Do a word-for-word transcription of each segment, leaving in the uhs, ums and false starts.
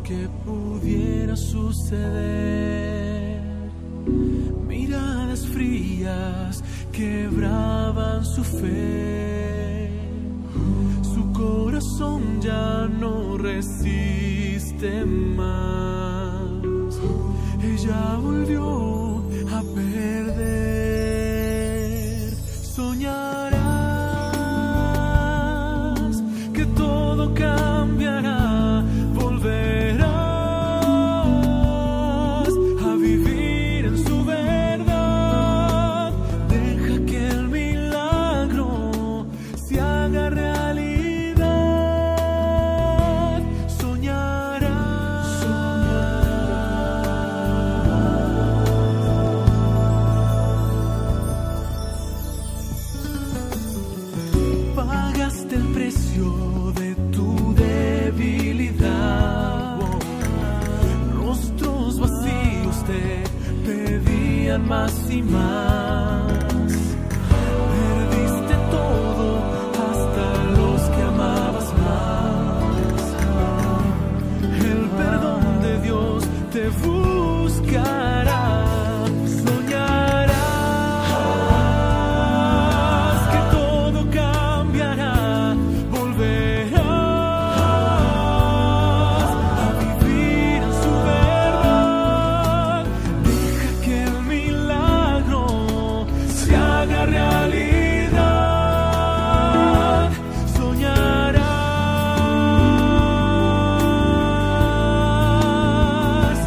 que pudiera suceder. Miradas frías quebraban su fe. Su corazón ya no resiste más. Ella volvió a perder. Soñarás que todo cambiará. Volverás a vivir en su verdad. Deja que el milagro se haga realidad. Soñarás, soñarás. Pagaste el precio de tu debilidad. Rostros vacíos te pedían más y más. Perdiste todo, hasta los que amabas más. El perdón de Dios te buscará. Soñarás que todo cambiará. Volverás a vivir en su verdad. Deja que el milagro se haga realidad. Soñarás,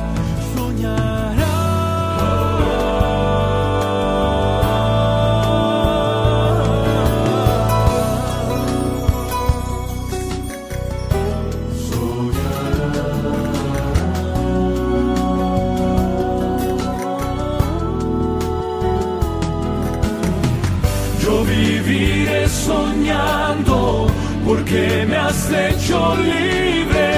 yo viviré soñando porque me has hecho libre.